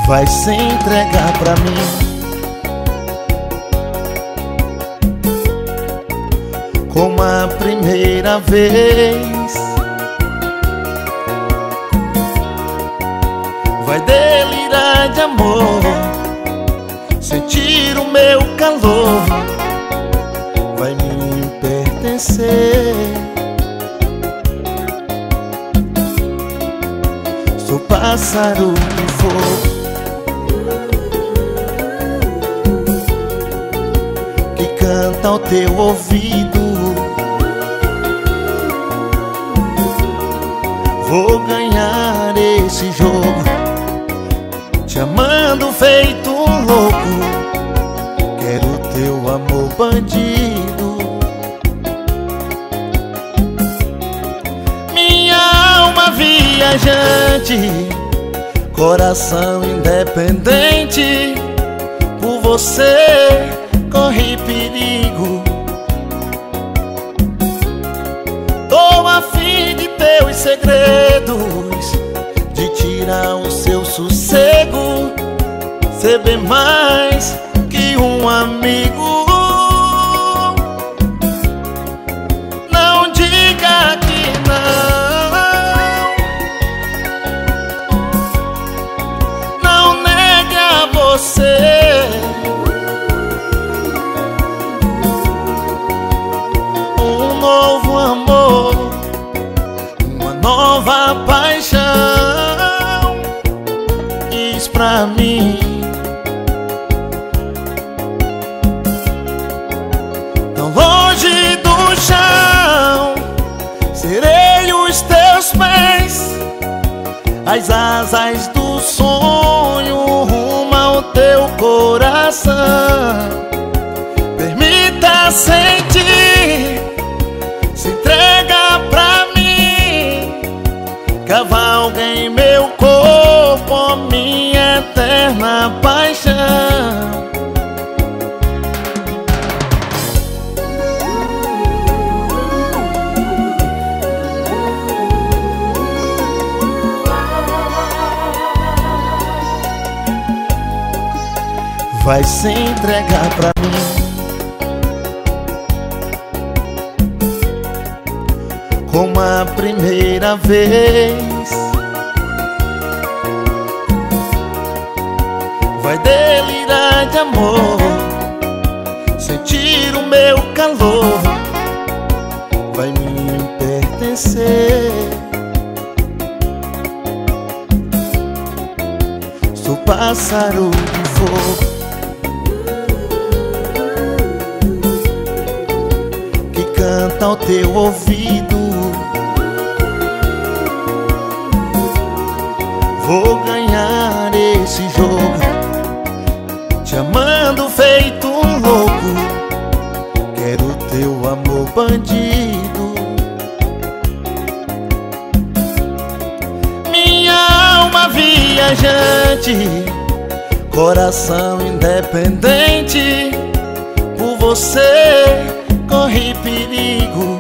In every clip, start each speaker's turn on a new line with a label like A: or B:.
A: vai se entregar pra mim, como a primeira vez. Vai delirar de amor, sentir o meu calor, vai me pertencer. Sou pássaro de fogo que canta ao teu ouvido. Vou ganhar esse jogo, te amando feito um louco. Quero teu amor bandido. Minha alma viajante, coração independente, por você corre perigo. Tô afim de teus segredos, de tirar o seu sossego, ser bem mais que um amigo. Não diga que não negue a você um novo amor, uma nova paixão. Diz pra mim, tão longe do chão, serei os teus pés, as asas do sonho rumo ao teu coração. Permita sentir, se entrega pra mim, cavalga em meu corpo, minha eterna paixão. Vai se entregar pra mim, como a primeira vez. Vai delirar de amor, sentir o meu calor, vai me pertencer. Sou pássaro de fogo que canta ao teu ouvido. Vou ganhar esse jogo, te amando feito um louco. Quero teu amor bandido. Minha alma viajante, coração independente, por você corre perigo.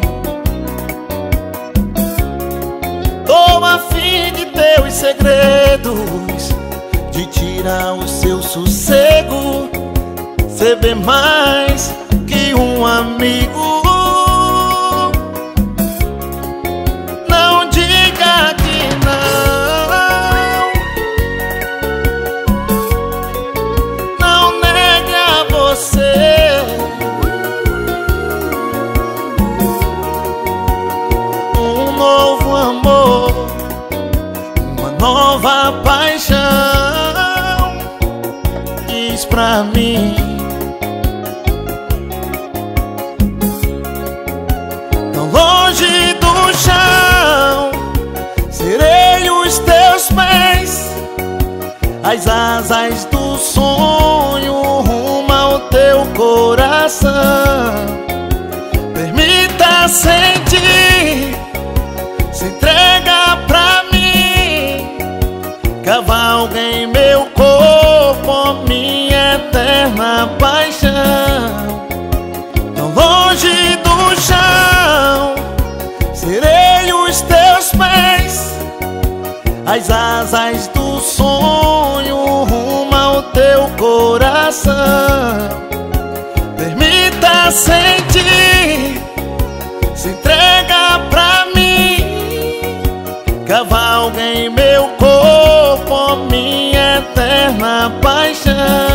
A: Tô afim de teus segredos, de tirar o seu sossego, ser bem mais que um amigo. Não diga que não negue a você um novo amor, uma nova paixão. Diz pra mim, tão longe do chão, serei os teus pés, as asas do sonho rumo ao teu coração. Permita sentir, se entrega pra mim, cavalga em meu corpo, minha eterna paixão. Tão longe do chão, serei os teus pés, as asas do sonho coração. Permita sentir, se entrega pra mim. Cavalgue em meu corpo, minha eterna paixão.